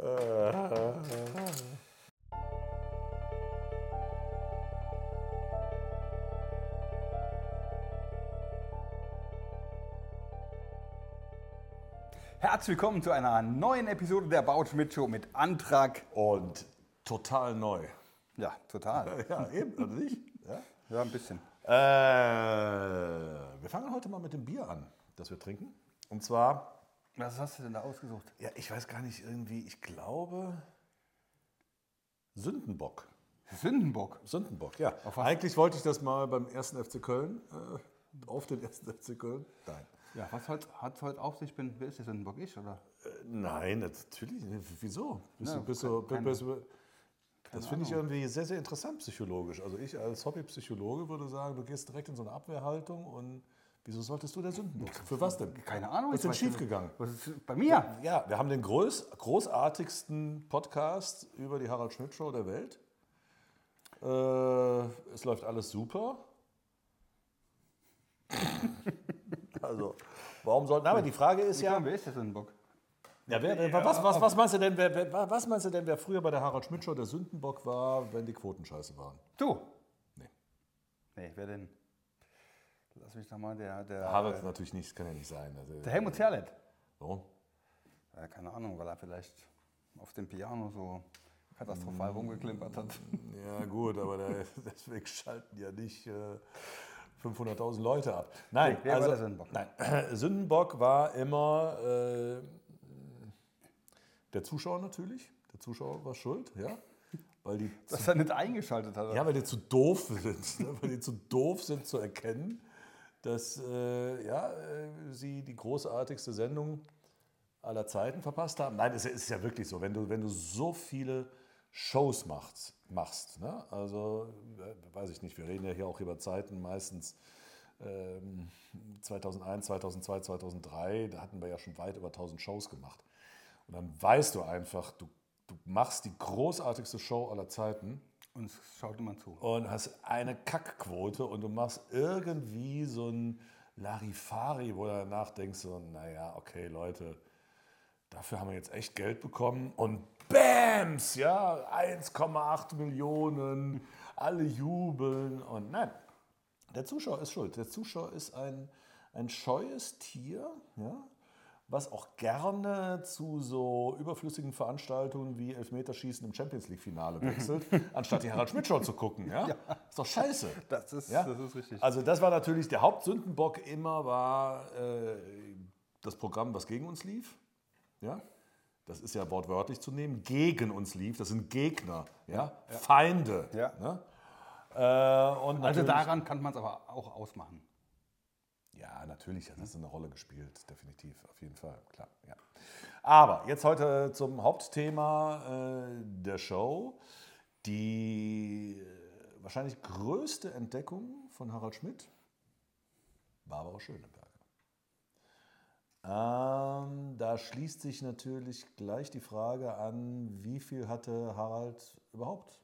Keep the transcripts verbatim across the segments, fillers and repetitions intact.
Herzlich willkommen zu einer neuen Episode der About Schmidt Show mit Antrag. Und total neu. Ja, total. Ja, eben, oder nicht? Ja, ja ein bisschen. äh, wir fangen heute mal mit dem Bier an, das wir trinken. Und zwar, Was hast du denn da ausgesucht? ja, ich weiß gar nicht, irgendwie, ich glaube, Sündenbock. Sündenbock. Sündenbock, ja. Auf was? Eigentlich wollte ich das mal beim ersten F C Köln, äh, auf den ersten F C Köln. Nein. Ja, was hat es heute auf sich? Bin, wer ist der Sündenbock? Ich, oder? Äh, nein, natürlich nicht. Wieso? Bist Ja, du, bist du, keine- bist du, das finde ich Ahnung. irgendwie sehr, sehr interessant psychologisch. Also ich als Hobbypsychologe würde sagen, du gehst direkt in so eine Abwehrhaltung und wieso solltest du der Sündenbock sein? Für was denn? Keine Ahnung. Was ist denn ich weiß schiefgegangen? nicht. Was ist bei mir? Ja, wir haben den groß, großartigsten Podcast über die Harald Schmidt Show der Welt. Äh, es läuft alles super. Also, warum sollten... Aber die Frage ist ja... Wer ist der Sündenbock? Ja, wer, wer, was, was, was, meinst du denn, wer, wer, was meinst du denn, wer früher bei der Harald Schmidt Show der Sündenbock war, wenn die Quoten scheiße waren? Du? Nee. Nee, wer denn? Lass mich doch mal, der... Der, Harald natürlich nicht, das kann ja nicht sein. Also, der Helmut Zerlett. Warum? Ja, keine Ahnung, weil er vielleicht auf dem Piano so katastrophal rumgeklimpert hat. Ja gut, aber der, deswegen schalten ja nicht äh, fünfhunderttausend Leute ab. Nein, Nee, wer war also, der Sündenbock? Nein, Sündenbock war immer äh, der Zuschauer natürlich. Der Zuschauer war schuld, ja. Weil die Dass er nicht eingeschaltet hat. Ja, weil die zu doof sind, ne? Weil die zu doof sind zu erkennen, dass äh, ja, äh, sie die großartigste Sendung aller Zeiten verpasst haben. Nein, es ist ja wirklich so, wenn du, wenn du so viele Shows machst, machst ne? Also, äh, weiß ich nicht, wir reden ja hier auch über Zeiten meistens ähm, zweitausendeins, zweitausendzwei, zweitausenddrei, da hatten wir ja schon weit über tausend Shows gemacht. Und dann weißt du einfach, du, du machst die großartigste Show aller Zeiten Und es schaut immer zu. und hast eine Kackquote und du machst irgendwie so ein Larifari, wo du danach denkst, so, naja, okay, Leute, dafür haben wir jetzt echt Geld bekommen und Bams, ja, eins Komma acht Millionen, alle jubeln und nein, der Zuschauer ist schuld. Der Zuschauer ist ein, ein scheues Tier, ja, was auch gerne zu so überflüssigen Veranstaltungen wie Elfmeterschießen im Champions-League-Finale wechselt, anstatt die Harald Schmidt Show zu gucken. Ja? Ist doch scheiße. Das ist, Ja? das ist richtig. Also das war natürlich der Hauptsündenbock immer, war äh, das Programm, was gegen uns lief. Ja? Das ist ja wortwörtlich zu nehmen. Gegen uns lief, das sind Gegner, ja? Ja. Feinde. Ja. Ne? Äh, und Also natürlich- daran kann man es aber auch ausmachen. Ja, natürlich hat das eine Rolle gespielt, definitiv, auf jeden Fall, klar. Ja. Aber jetzt heute zum Hauptthema äh, der Show. Die äh, wahrscheinlich größte Entdeckung von Harald Schmidt, Barbara Schöneberger. Ähm, da schließt sich natürlich gleich die Frage an, wie viel hatte Harald überhaupt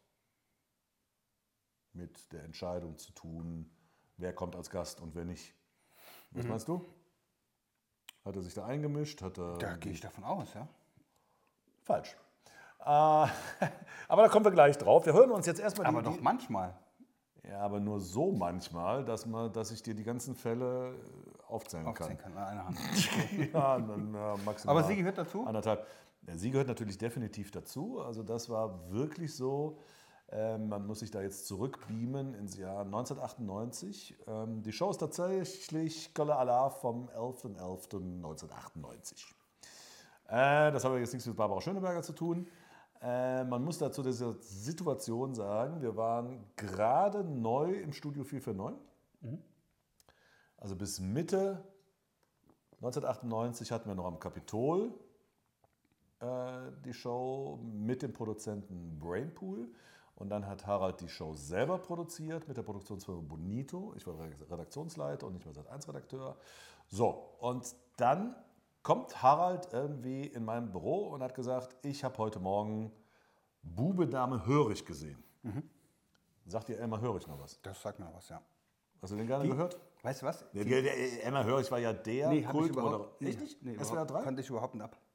mit der Entscheidung zu tun, wer kommt als Gast und wer nicht. Was meinst du? Hat er sich da eingemischt? Hat er Da gehe ich davon aus, ja. Falsch. Äh, aber da kommen wir gleich drauf. Wir hören uns jetzt erstmal Aber die, doch manchmal. Ja, aber nur so manchmal, dass, man, dass ich dir die ganzen Fälle aufzählen, Aufzählen kann. kann, an einer Hand. Ja, dann äh, maximal. Aber sie gehört dazu? Anderthalb. Ja, sie gehört natürlich definitiv dazu. Also das war wirklich so. Ähm, man muss sich da jetzt zurückbeamen ins Jahr neunzehnhundertachtundneunzig. Ähm, die Show ist tatsächlich Kölle Allah vom elften elften neunzehnhundertachtundneunzig. Äh, das hat aber jetzt nichts mit Barbara Schöneberger zu tun. Äh, man muss dazu dieser Situation sagen, wir waren gerade neu im Studio vier vier neun. Mhm. Also bis Mitte neunzehnhundertachtundneunzig hatten wir noch am Kapitol äh, die Show mit dem Produzenten Brainpool. Und dann hat Harald die Show selber produziert mit der Produktionsfirma Bonito. Ich war Redaktionsleiter und nicht mehr Sat eins Redakteur. So, und dann kommt Harald irgendwie in meinem Büro und hat gesagt, ich habe heute Morgen Bube, Dame, Hörig gesehen. Mhm. Sagt dir Elmar Hörig noch was? Das sagt mir was, ja. Hast du den gerne Die, gehört? Weißt du was? Der, der, der Elmar Hörig war ja der Nee, hab ich Kult überhaupt oder nee, Echt nicht? Nee, S W R drei? kannte ich überhaupt nicht ab.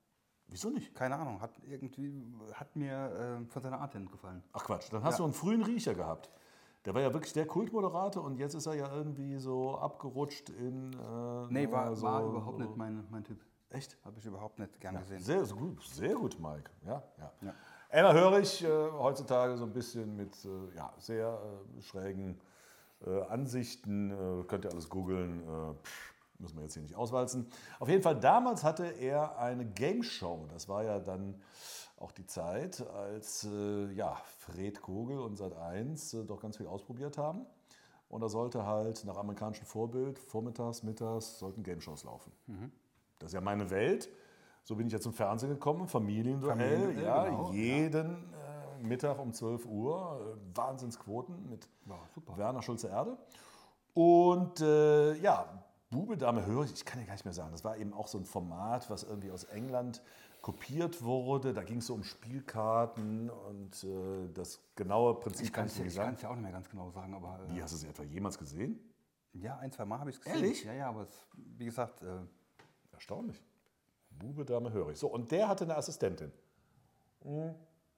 Wieso nicht? Keine Ahnung, hat irgendwie, hat mir äh, von seiner Art hin gefallen. Ach Quatsch, dann hast Ja. du einen frühen Riecher gehabt. Der war ja wirklich der Kultmoderator und jetzt ist er ja irgendwie so abgerutscht in... Äh, Nee, war, so, war überhaupt so. nicht mein, mein Typ. Echt? Habe ich überhaupt nicht gern gesehen. Sehr, sehr gut, sehr gut, Mike. Ja, ja. Ja. Emma Hörig, äh, heutzutage so ein bisschen mit äh, ja, sehr äh, schrägen äh, Ansichten. Äh, könnt ihr alles googeln. Äh, pff, müssen wir jetzt hier nicht auswalzen. Auf jeden Fall, damals hatte er eine Game Show. Das war ja dann auch die Zeit, als äh, ja, Fred Kogel und Sat eins äh, doch ganz viel ausprobiert haben. Und da sollte halt nach amerikanischem Vorbild vormittags, mittags sollten Game Shows laufen. Mhm. Das ist ja meine Welt. So bin ich ja zum Fernsehen gekommen, Familienduell, Familienduell, ja, genau, jeden äh, Mittag um zwölf Uhr, äh, Wahnsinnsquoten mit War super. Werner Schulze-Erde. Und äh, ja, Bube, Dame, Hörig, ich kann ja gar nicht mehr sagen, das war eben auch so ein Format, was irgendwie aus England kopiert wurde. Da ging es so um Spielkarten und äh, das genaue Prinzip Ich kann es dir nicht ja sagen. auch nicht mehr ganz genau sagen, aber äh, Wie, hast du sie etwa jemals gesehen? ja, ein, zwei Mal habe ich es gesehen. Ehrlich? Ja, ja, aber es, wie gesagt, äh, Erstaunlich. Bube, Dame, Hörig. So, und der hatte eine Assistentin. Und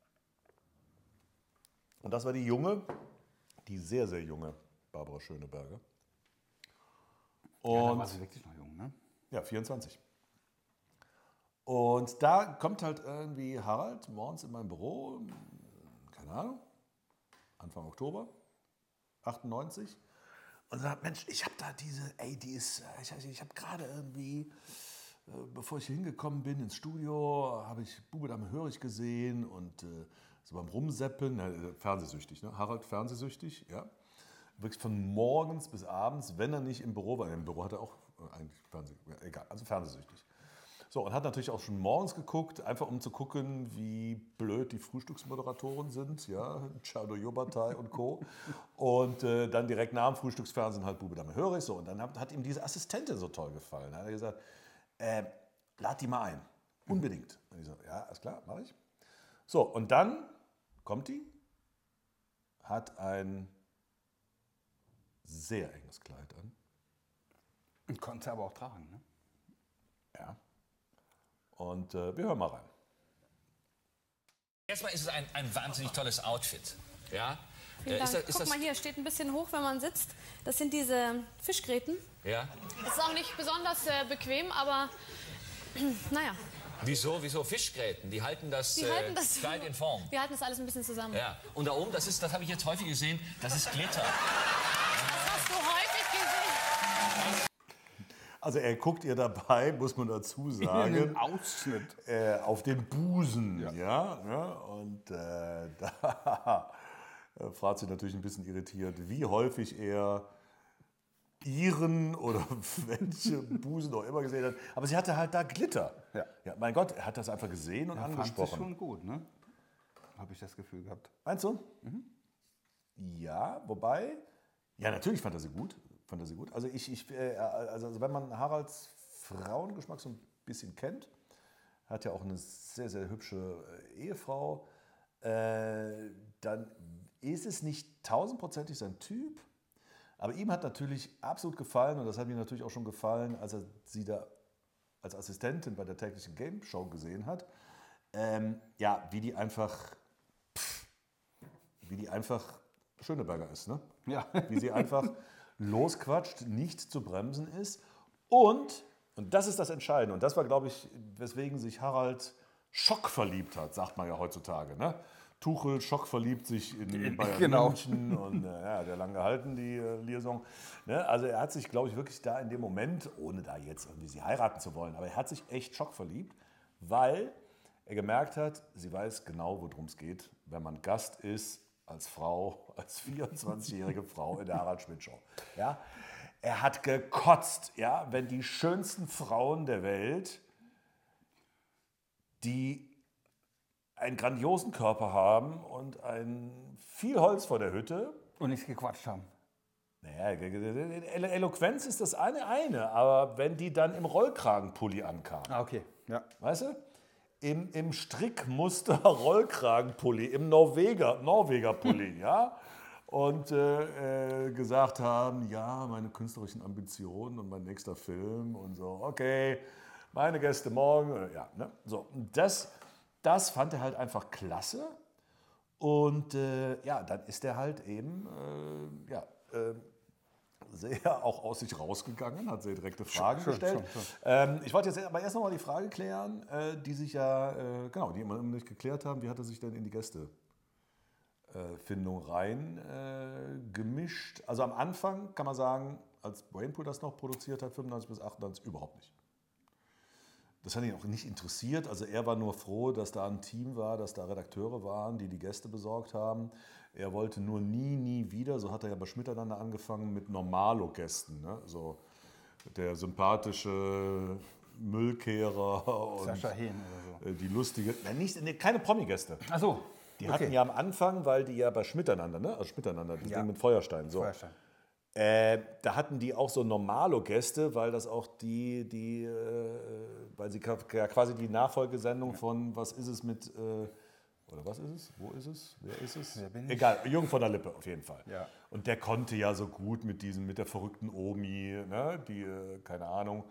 das war die junge, die sehr, sehr junge Barbara Schöneberger. ja, da Und war sie wirklich noch jung, ne? ja, vierundzwanzig. Und da kommt halt irgendwie Harald morgens in mein Büro, keine Ahnung, Anfang Oktober, achtundneunzig, und sagt, Mensch, ich habe da diese, ey, die ist, ich, ich habe gerade irgendwie, äh, bevor ich hier hingekommen bin ins Studio, habe ich Bube Dame Hörig gesehen und äh, so beim Rumseppen, äh, fernsehsüchtig, ne? Harald fernsehsüchtig, ja. Wirklich von morgens bis abends, wenn er nicht im Büro war. Im Büro hat er auch äh, eigentlich Fernseh, ja, egal, also fernsehsüchtig. So, und hat natürlich auch schon morgens geguckt, einfach um zu gucken, wie blöd die Frühstücksmoderatoren sind, ja, Chado Jobatai und Co. Und äh, dann direkt nach dem Frühstücksfernsehen halt Bube Dame Hörig. So, und dann hat, hat ihm diese Assistentin so toll gefallen. Da hat er gesagt, äh, lad die mal ein, unbedingt. Und ich so, ja, alles klar, mache ich. So, und dann kommt die, hat ein sehr enges Kleid an. Und konnte sie aber auch tragen, ne? Ja. Und äh, wir hören mal rein. Erstmal ist es ein, ein wahnsinnig tolles Outfit. Ja? Vielen Äh, Dank. ist das, ist Guck das, mal hier, steht ein bisschen hoch, wenn man sitzt. Das sind diese Fischgräten. Ja? Das ist auch nicht besonders äh, bequem, aber naja, Wieso? Wieso Fischgräten? Die halten das, die äh, halten das. Kleid in Form. Wir halten das alles ein bisschen zusammen. Ja. Und da oben, das ist, das habe ich jetzt häufig gesehen, das ist Glitter. Das hast du häufig gesehen. Also er guckt ihr dabei, muss man dazu sagen, Ausschnitt. äh, auf den Busen. Ja. Ja, ne? Und äh, da äh, fragt sie natürlich ein bisschen irritiert, wie häufig er ihren oder welche Busen auch immer gesehen hat. Aber sie hatte halt da Glitter. Ja. Ja, mein Gott, er hat das einfach gesehen und Ja, fand sie angesprochen. schon gut, ne? Habe ich das Gefühl gehabt. Meinst du? Ja, wobei, ja, natürlich fand er sie gut. Fand er sie gut. Also, ich, ich, äh, also, also wenn man Haralds Frauengeschmack so ein bisschen kennt, hat ja auch eine sehr, sehr hübsche äh, Ehefrau, äh, dann ist es nicht tausendprozentig sein Typ, aber ihm hat natürlich absolut gefallen, und das hat mir natürlich auch schon gefallen, als er sie da als Assistentin bei der täglichen Game Show gesehen hat, ähm, ja, wie die einfach, pff, wie die einfach Schöneberger ist, ne? Ja. Wie sie einfach losquatscht, nicht zu bremsen ist. Und, und das ist das Entscheidende, und das war, glaube ich, weswegen sich Harald schockverliebt hat, sagt man ja heutzutage. Ne? Tuchel schockverliebt sich in Bayern Genau. München und äh, ja, der lang gehalten, die äh, Liaison. Ne? Also er hat sich, glaube ich, wirklich da in dem Moment, ohne da jetzt irgendwie sie heiraten zu wollen, aber er hat sich echt schockverliebt, weil er gemerkt hat, sie weiß genau, worum es geht, wenn man Gast ist, als Frau, als vierundzwanzigjährige Frau in der Harald Schmidt Show. Ja? Er hat gekotzt, ja? Wenn die schönsten Frauen der Welt, die einen grandiosen Körper haben und ein viel Holz vor der Hütte. Und nicht gequatscht haben. Naja, Elo- Eloquenz ist das eine, eine, aber wenn die dann im Rollkragenpulli ankamen, Ah, okay. Ja. weißt du? Im, im Strickmuster Rollkragenpulli, im Norweger, Norweger-Pulli, ja? Und äh, äh, gesagt haben, ja, meine künstlerischen Ambitionen und mein nächster Film und so, okay. meine Gäste morgen. Ja, ne? So, und das, das fand er halt einfach klasse. Und äh, ja, dann ist er halt eben äh, ja, äh, sehr auch aus sich rausgegangen, hat sehr direkte Fragen Schön, gestellt. schön, schön. Ähm, ich wollte jetzt aber erst noch mal die Frage klären, äh, die sich ja, äh, genau, die immer noch nicht geklärt haben. Wie hat er sich denn in die Gästefindung rein äh, gemischt? Also am Anfang kann man sagen, als Brainpool das noch produziert hat, fünfundneunzig bis achtundneunzig, überhaupt nicht. Das hat ihn auch nicht interessiert. Also er war nur froh, dass da ein Team war, dass da Redakteure waren, die die Gäste besorgt haben. Er wollte nur nie, nie wieder, so hat er ja bei Schmiteinander angefangen, mit Normalo-Gästen. Ne? So der sympathische Müllkehrer und Sascha Hehn oder so. die lustige, nein, nicht, nee, keine Promi-Gäste. Ach so. Die okay. hatten ja am Anfang, weil die ja bei Schmiteinander, ne? Also Schmiteinander, das Ja. Ding mit Feuerstein. So. Feuerstein. Äh, da hatten die auch so Normalo-Gäste, weil das auch die, die äh, weil sie ja quasi die Nachfolgesendung von Was ist es mit, äh, oder was ist es, wo ist es, wer ist es? Wer bin ich? Egal, Jürgen von der Lippe auf jeden Fall. Ja. Und der konnte ja so gut mit diesem, mit der verrückten Omi, ne, die, äh, keine Ahnung,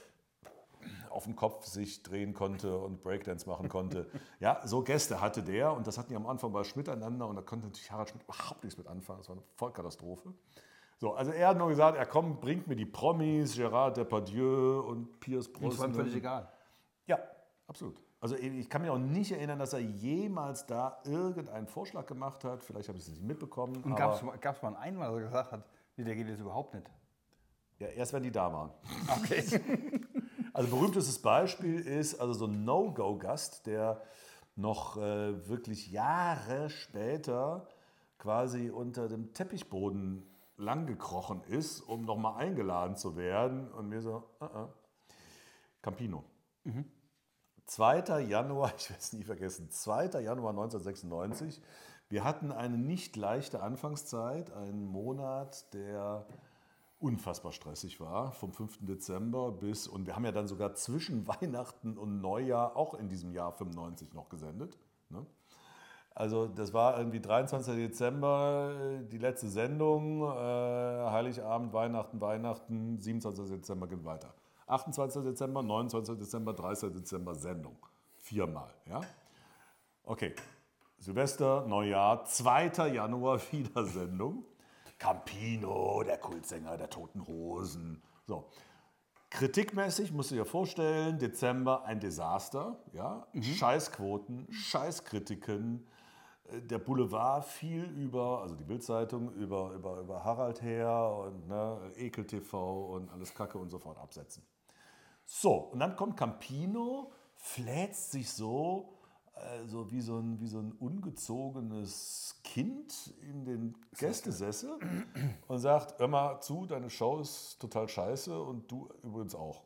auf dem Kopf sich drehen konnte und Breakdance machen konnte. Ja, so Gäste hatte der und das hatten die am Anfang bei Schmiteinander und da konnte natürlich Harald Schmidt überhaupt nichts mit anfangen. Das war eine Vollkatastrophe. So, also er hat nur gesagt, er kommt, bringt mir die Promis, Gérard Depardieu und Pierce Und es war ihm Brosnan. völlig egal. Ja, absolut. Also ich kann mich auch nicht erinnern, dass er jemals da irgendeinen Vorschlag gemacht hat. Vielleicht habe ich es nicht mitbekommen. Und aber gab es mal einen Einmal, dass er gesagt hat, nee, der geht jetzt überhaupt nicht. ja, erst wenn die da waren. Okay. Also berühmtestes Beispiel ist also so ein No-Go-Gast, der noch äh, wirklich Jahre später quasi unter dem Teppichboden langgekrochen ist, um nochmal eingeladen zu werden. Und mir so, uh -uh. Campino. Mhm. zweiter Januar, ich werde es nie vergessen, zweiter Januar neunzehnhundertsechsundneunzig. Wir hatten eine nicht leichte Anfangszeit, einen Monat, der unfassbar stressig war, vom fünften Dezember bis, und wir haben ja dann sogar zwischen Weihnachten und Neujahr auch in diesem Jahr fünfundneunzig noch gesendet. Ne? Also das war irgendwie dreiundzwanzigster Dezember, die letzte Sendung, äh, Heiligabend, Weihnachten, Weihnachten, siebenundzwanzigster Dezember geht weiter. achtundzwanzigster Dezember, neunundzwanzigster Dezember, dreißigster Dezember Sendung. Viermal, ja? Okay, Silvester, Neujahr, zweiter Januar wieder Sendung. Campino, der Kultsänger der Toten Hosen. So. Kritikmäßig musst du dir vorstellen, Dezember ein Desaster, ja? Mhm. Scheißquoten, Scheißkritiken. Der Boulevard viel über, also die Bildzeitung, über, über, über Harald her und ne, Ekel T V und alles Kacke und sofort absetzen. So, und dann kommt Campino, fläzt sich so, äh, so, wie so ein, wie so ein ungezogenes Kind in den Gästesessel und sagt, hör mal zu, deine Show ist total scheiße und du übrigens auch.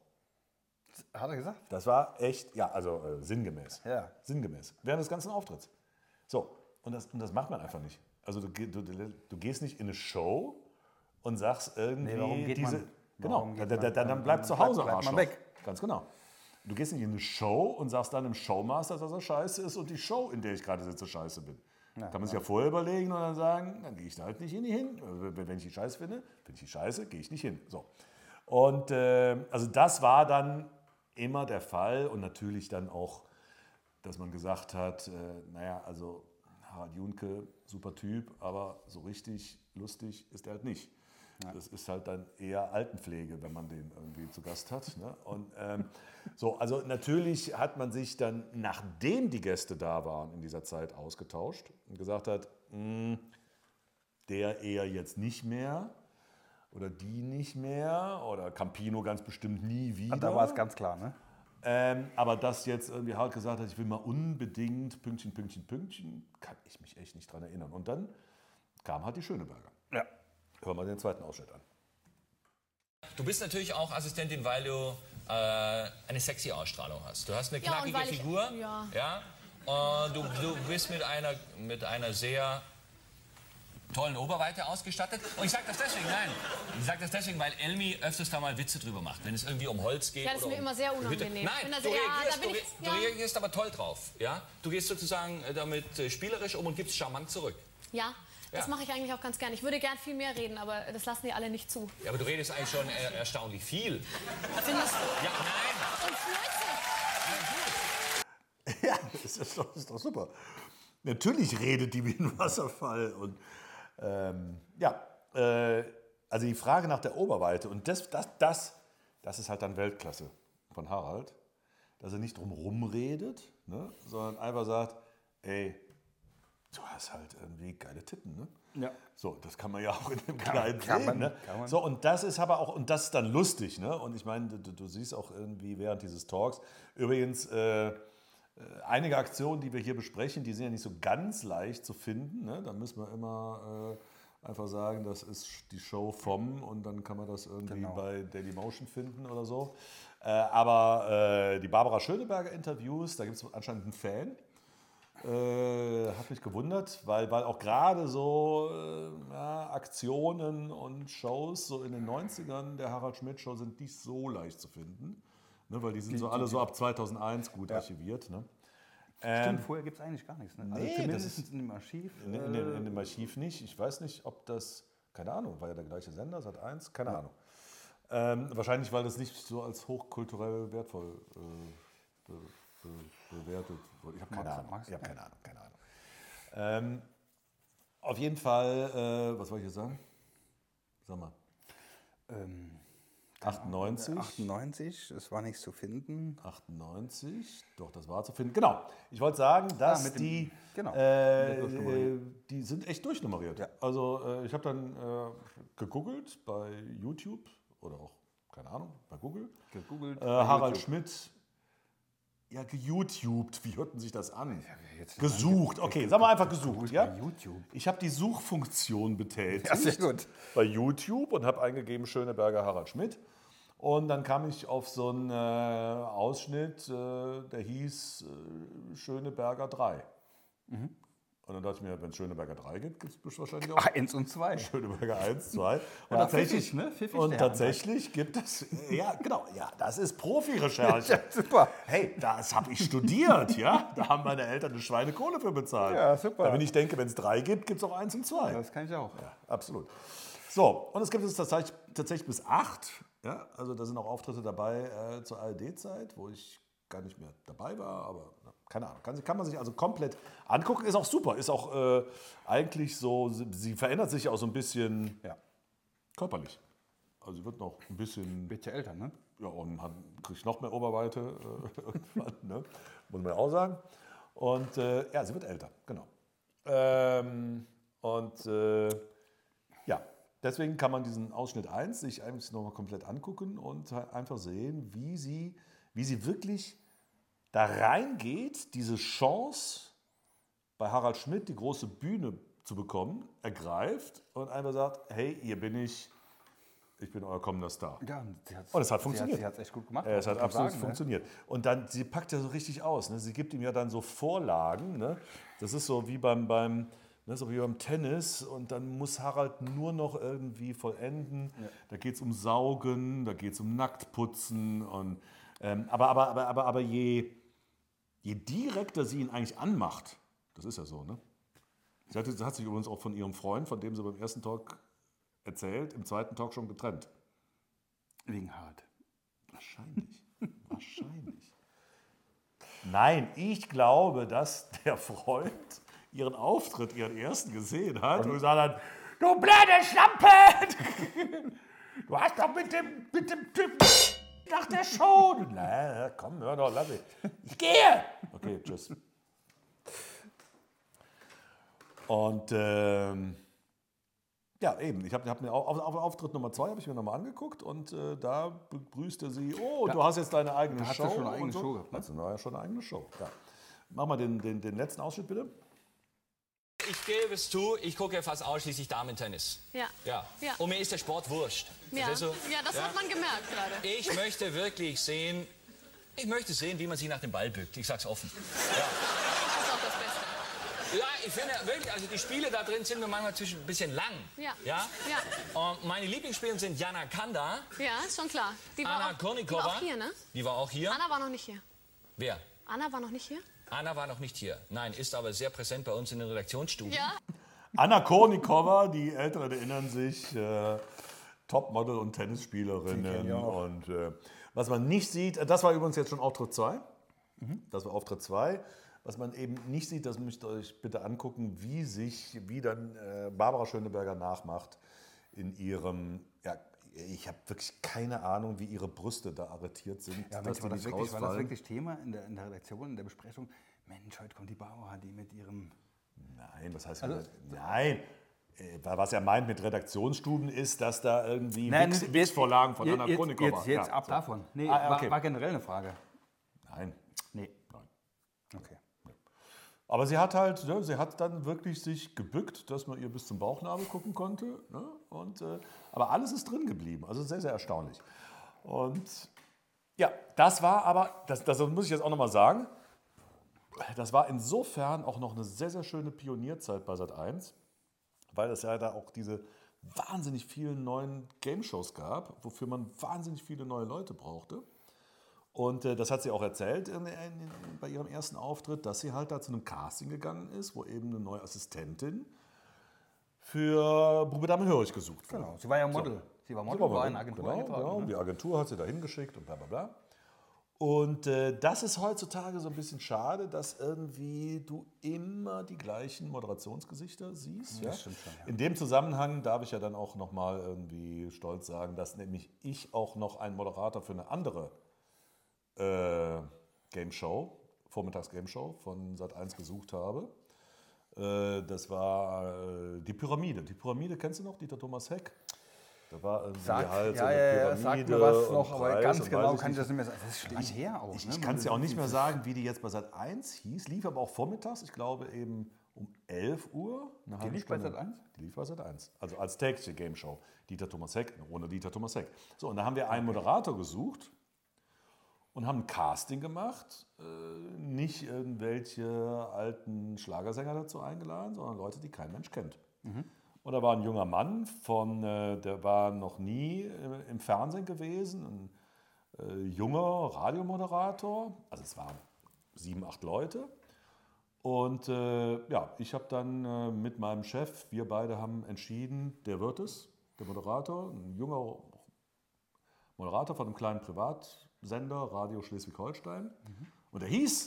Hat er gesagt? Das war echt, ja, also äh, sinngemäß. Ja. Sinngemäß. Während des ganzen Auftritts. So, und das, und das macht man einfach nicht. Also du, du, du gehst nicht in eine Show und sagst irgendwie Nee, warum geht diese... man- Genau, warum geht dann, man- dann, dann dann- bleib zu dann Hause, bleibt man Arschloch. weg. Ganz genau. Du gehst nicht in eine Show und sagst dann dem Showmaster, dass er scheiße ist und die Show, in der ich gerade sitze, scheiße bin. Ja, Kann man sich ja vorher überlegen und dann sagen, dann gehe ich da halt nicht hin. Wenn ich die scheiße finde, finde ich die scheiße, gehe ich nicht hin. So. Und äh, also das war dann immer der Fall und natürlich dann auch, dass man gesagt hat, äh, naja, also Harald Junke, super Typ, aber so richtig lustig ist er halt nicht. Ja. Das ist halt dann eher Altenpflege, wenn man den irgendwie zu Gast hat. Ne? Und ähm, so, also natürlich hat man sich dann, nachdem die Gäste da waren, in dieser Zeit ausgetauscht und gesagt hat, mh, der eher jetzt nicht mehr oder die nicht mehr oder Campino ganz bestimmt nie wieder. Und da war es ganz klar, ne? Ähm, aber dass jetzt irgendwie Harald gesagt hat, ich will mal unbedingt Pünktchen, Pünktchen, Pünktchen, kann ich mich echt nicht dran erinnern. Und dann kam halt die Schöneberger. Ja. Hören wir den zweiten Ausschnitt an. Du bist natürlich auch Assistentin, weil du äh, eine sexy Ausstrahlung hast. Du hast eine Ja, und knackige weil ich- Figur. ja. Ja? Und du, du bist mit einer, mit einer sehr tollen Oberweite ausgestattet. Und ich sage das deswegen, nein, ich sage das deswegen, weil Elmi öfters da mal Witze drüber macht, wenn es irgendwie um Holz geht. Ja, das ist oder mir um immer sehr Hütte. unangenehm. Nein, Ich bin du, also- ja, reagierst, da bin du, ich- du ja. reagierst aber toll drauf. Ja? Du gehst sozusagen äh, damit äh, spielerisch um und gibst charmant zurück. Ja, Das Ja. mache ich eigentlich auch ganz gern. Ich würde gern viel mehr reden, aber das lassen die alle nicht zu. Ja, aber du redest eigentlich schon er erstaunlich viel. Findest du? Ja, nein. Und flüssig. Ja, das ist doch, das ist doch super. Natürlich redet die wie ein Wasserfall. Und ähm, ja, äh, also die Frage nach der Oberweite, und das, das, das, das ist halt dann Weltklasse von Harald, dass er nicht drum rumredet, ne, sondern einfach sagt, ey, du hast halt irgendwie geile Titten, ne? Ja. So, das kann man ja auch in dem Kleid kann sehen, man, ne? kann man. So, und das ist aber auch, und das ist dann lustig, ne? Und ich meine, du, du siehst auch irgendwie während dieses Talks, übrigens, äh, einige Aktionen, die wir hier besprechen, die sind ja nicht so ganz leicht zu finden. Ne? Da müssen wir immer äh, einfach sagen, das ist die Show vom und dann kann man das irgendwie Genau. bei Dailymotion finden oder so. Äh, aber äh, die Barbara Schöneberger Interviews, da gibt es anscheinend einen Fan. Äh, hat mich gewundert, weil, weil auch gerade so äh, ja, Aktionen und Shows so in den neunzigern der Harald Schmidt Show sind nicht so leicht zu finden. Ne, weil die sind so alle so ab zweitausendeins gut Ja. archiviert. Ne? Stimmt, vorher gibt es eigentlich gar nichts. Ne? Also nee, zumindest das ist- in dem Archiv. In, äh, in, dem, in dem Archiv nicht. Ich weiß nicht, ob das, keine Ahnung, war ja der gleiche Sender, Sat eins, keine Ja. Ahnung. Ähm, wahrscheinlich, weil das nicht so als hochkulturell wertvoll äh, be, be, bewertet wurde. Ich habe keine Mag's- Ahnung. mag's Ich habe sein. keine Ahnung, keine Ahnung. Ähm, auf jeden Fall, äh, was wollte ich jetzt sagen? Sag mal. ähm, achtundneunzig. achtundneunzig, es war nichts zu finden. achtundneunzig, doch, das war zu finden. Genau, ich wollte sagen, dass mit dem- die, genau, äh, mit der Durchnummeriert. äh, die sind echt durchnummeriert. Ja. Also äh, ich habe dann äh, gegoogelt bei YouTube oder auch, keine Ahnung, bei Google. Gegoogelt. Äh, bei Harald YouTube. Schmidt, ja, geYouTubed, wie hörten sich das an? jetzt- Gesucht, okay, sagen wir einfach gesucht, ja? bei YouTube. Ich habe die Suchfunktion betätigt Ja, sehr gut. bei YouTube und habe eingegeben Schöneberger Harald Schmidt. Und dann kam ich auf so einen äh, Ausschnitt, äh, der hieß äh, Schöneberger drei. Mhm. Und dann dachte ich mir, wenn es Schöneberger drei gibt, gibt es wahrscheinlich auch Eins und zwei. Schöneberger eins, zwei. Und Ja, tatsächlich, pfiffig, ne? Pfiffig und der tatsächlich gibt es, ja genau, ja, das ist Profi-Recherche. Ja, super. Hey, das habe ich studiert, ja. Da haben meine Eltern eine Schweinekohle für bezahlt. Ja, super. Wenn ich denke, wenn es drei gibt, gibt es auch eins und zwei. Das kann ich auch. Ja, absolut. So, und es gibt es tatsächlich, tatsächlich bis acht. Ja, also da sind auch Auftritte dabei äh, zur A R D-Zeit, wo ich gar nicht mehr dabei war, aber na, keine Ahnung. Kann, kann man sich also komplett angucken. Ist auch super. Ist auch äh, eigentlich so, sie, sie verändert sich auch so ein bisschen Ja. körperlich. Also sie wird noch ein bisschen, Wird ja älter, ne? ja, und hat, kriegt noch mehr Oberweite äh, irgendwann, ne? Muss man ja auch sagen. Und äh, ja, sie wird älter, genau. Ähm, und äh, ja, deswegen kann man diesen Ausschnitt eins sich eigentlich nochmal komplett angucken und halt einfach sehen, wie sie, wie sie wirklich da reingeht, diese Chance bei Harald Schmidt die große Bühne zu bekommen, ergreift und einfach sagt, hey, hier bin ich, ich bin euer kommender Star. Ja, und sie hat's, Und es hat funktioniert. Sie hat es echt gut gemacht. Ja, es muss hat man absolut sagen, ne? funktioniert. Und dann, sie packt ja so richtig aus. Ne? Sie gibt ihm ja dann so Vorlagen. Ne? Das ist so wie beim, beim, ne? so wie beim Tennis. Und dann muss Harald nur noch irgendwie vollenden. Ja. Da geht es um Saugen, da geht es um Nacktputzen. Und, ähm, aber aber, aber, aber, aber je, je direkter sie ihn eigentlich anmacht, das ist ja so, ne? Sie hat, sie hat sich übrigens auch von ihrem Freund, von dem sie beim ersten Talk erzählt, im zweiten Talk schon getrennt. Wegen hart. Wahrscheinlich. Wahrscheinlich. Nein, ich glaube, dass der Freund ihren Auftritt, ihren ersten gesehen hat und gesagt hat, du blöde Schlampe! Du hast doch mit dem, mit dem Typen nach der Show. Na, komm, hör doch, lass mich. Ich gehe! Okay, tschüss. Und ähm, ja, eben. Ich habe hab mir auf, auf Auftritt Nummer zwei habe ich mir nochmal angeguckt und äh, da begrüßte sie, oh, du hast jetzt deine eigene da hat sie Show. schon eine und eigene so. Show gehabt, ne? Hat sie ja schon eine eigene Show. Ja. Mach mal den, den, den letzten Ausschnitt bitte. Ich gebe es zu, ich gucke fast ausschließlich Damen-Tennis. Ja. Ja. Ja. Und mir ist der Sport wurscht. Ja, Verstehst du? ja das Ja. hat man gemerkt gerade. Ich möchte wirklich sehen, ich möchte sehen, wie man sich nach dem Ball bückt. Ich sag's offen. Das ist auch das Beste. Ja, ich finde wirklich, also die Spiele da drin sind mir manchmal zwischen ein bisschen lang. Ja. Ja? Ja. Und meine Lieblingsspielerin sind Jana Kanda, Ja, ist schon klar. Die war, Anna auch, die war Kornikova. auch hier, ne? Die war auch hier. Anna war noch nicht hier. Wer? Anna war noch nicht hier? Anna war noch nicht hier. Nein, ist aber sehr präsent bei uns in den Redaktionsstuben. Ja. Anna Kournikova, die Älteren erinnern sich, äh, Topmodel und Tennisspielerinnen. Und äh, was man nicht sieht, das war übrigens jetzt schon Auftritt zwei. Mhm. Das war Auftritt zwei. Was man eben nicht sieht, das müsst ihr euch bitte angucken, wie sich, wie dann äh, Barbara Schöneberger nachmacht in ihrem, ja, ich habe wirklich keine Ahnung, wie ihre Brüste da arretiert sind. Ja, Mensch, war, das wirklich, war das wirklich Thema in der, in der Redaktion, in der Besprechung? Mensch, heute kommt die Barbara, die mit ihrem... Nein, was heißt also, mit, Nein, was er meint mit Redaktionsstuben ist, dass da irgendwie Nein, Wix-Vorlagen von Anna Kournikova... Jetzt, jetzt, jetzt ja, ab so. davon. Nee, ah, okay. war, war generell eine Frage. Nein. Nee. Nein. Okay. Aber sie hat halt, ne, sie hat dann wirklich sich gebückt, dass man ihr bis zum Bauchnabel gucken konnte. Ne? Und, äh, aber alles ist drin geblieben, also sehr, sehr erstaunlich. Und ja, das war aber, das, das muss ich jetzt auch nochmal sagen, das war insofern auch noch eine sehr, sehr schöne Pionierzeit bei Sat eins, weil es ja da auch diese wahnsinnig vielen neuen Game-Shows gab, wofür man wahnsinnig viele neue Leute brauchte. Und äh, das hat sie auch erzählt in, in, in, bei ihrem ersten Auftritt, dass sie halt da zu einem Casting gegangen ist, wo eben eine neue Assistentin für Bube Dame Hörig gesucht wurde. Genau, sie war ja Model. So. Sie war Model, sie war, war eine Agentur. Genau, genau. Ne? Die Agentur hat sie da hingeschickt und bla bla bla. Und äh, das ist heutzutage so ein bisschen schade, dass irgendwie du immer die gleichen Moderationsgesichter siehst. Ja? Das stimmt schon, ja. In dem Zusammenhang darf ich ja dann auch nochmal irgendwie stolz sagen, dass nämlich ich auch noch einen Moderator für eine andere Äh, Game Show, Vormittags Game Show von Sat eins gesucht habe. Äh, das war äh, die Pyramide. Die Pyramide kennst du noch, Dieter Thomas Heck? Da war irgendwie Sag, halt so ja, eine ja, Pyramide. sagt mir was noch, aber Preis ganz und genau weiß kann ich nicht. das nicht mehr sagen. Das ist schon Ich, her auch. ich, Ne? ich kann es ja auch nicht mehr sagen, wie die jetzt bei Sat eins hieß. Lief aber auch vormittags, ich glaube eben um elf Uhr. Eine Die lief bei Sat eins? Die lief bei Sat eins. Also als tägliche Game Show. Dieter Thomas Heck, ohne Dieter Thomas Heck. So, und da haben wir einen Moderator gesucht und haben ein Casting gemacht, äh, nicht irgendwelche alten Schlagersänger dazu eingeladen, sondern Leute, die kein Mensch kennt. Mhm. Und da war ein junger Mann, von, äh, der war noch nie äh, im Fernsehen gewesen, ein äh, junger Radiomoderator, also es waren sieben, acht Leute. Und äh, ja, ich habe dann äh, mit meinem Chef, wir beide haben entschieden, der wird es, der Moderator, ein junger Moderator von einem kleinen Privatsender, Radio Schleswig-Holstein. Mhm. Und der hieß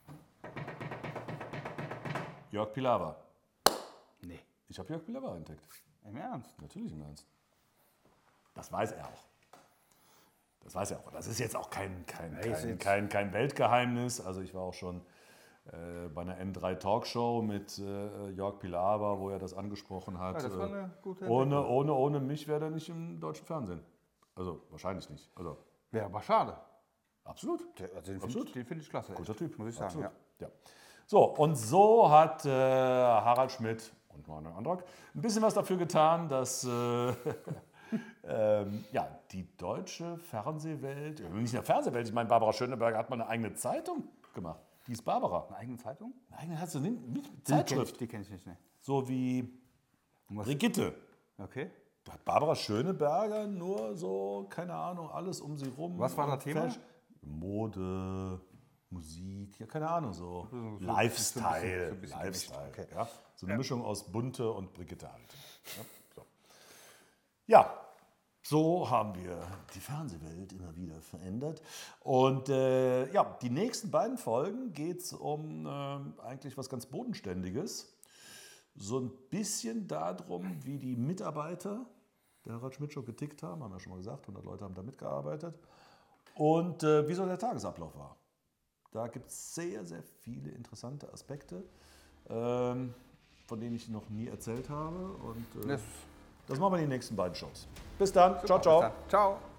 Jörg Pilawa. Nee. Ich habe Jörg Pilawa entdeckt. Im Ernst? Natürlich im Ernst. Das weiß er auch. Das weiß er auch. Das ist jetzt auch kein, kein, kein, kein, kein Weltgeheimnis. Also ich war auch schon äh, bei einer N drei Talkshow mit äh, Jörg Pilawa, wo er das angesprochen hat. Ja, das war eine gute ohne, ohne, ohne mich wäre er nicht im deutschen Fernsehen. Also wahrscheinlich nicht. Also, ja, aber schade. Absolut. Der, also den finde ich, find ich klasse. Guter Typ, muss ich sagen. Ja. Ja. So, und so hat äh, Harald Schmidt und Manuel Andrak ein bisschen was dafür getan, dass äh, ähm, ja, die deutsche Fernsehwelt, nicht nur Fernsehwelt, ich meine, Barbara Schöneberger hat mal eine eigene Zeitung gemacht. Die ist Barbara. Eine eigene Zeitung? Eine eigene hat sie nicht, nicht Zeitschrift. Die kenne ich, kenn ich nicht. Ne. So wie Brigitte. Okay. Da hat Barbara Schöneberger nur so, keine Ahnung, alles um sie rum. Was war das Thema? Mode, Musik, ja, keine Ahnung, so, so, so Lifestyle. So ein bisschen, so ein bisschen Lifestyle. okay. Ja, so eine ja. Mischung aus Bunte und Brigitte halt. Ja, so. Ja, so haben wir die Fernsehwelt immer wieder verändert. Und äh, ja, die nächsten beiden Folgen geht es um äh, eigentlich was ganz Bodenständiges. So ein bisschen darum, wie die Mitarbeiter der Harald Schmidt Show getickt haben, haben wir ja schon mal gesagt, hundert Leute haben da mitgearbeitet. Und äh, wie so der Tagesablauf war. Da gibt es sehr, sehr viele interessante Aspekte, ähm, von denen ich noch nie erzählt habe. Und äh, das machen wir in den nächsten beiden Shows. Bis dann. Super, ciao, ciao. Bis dann. Ciao.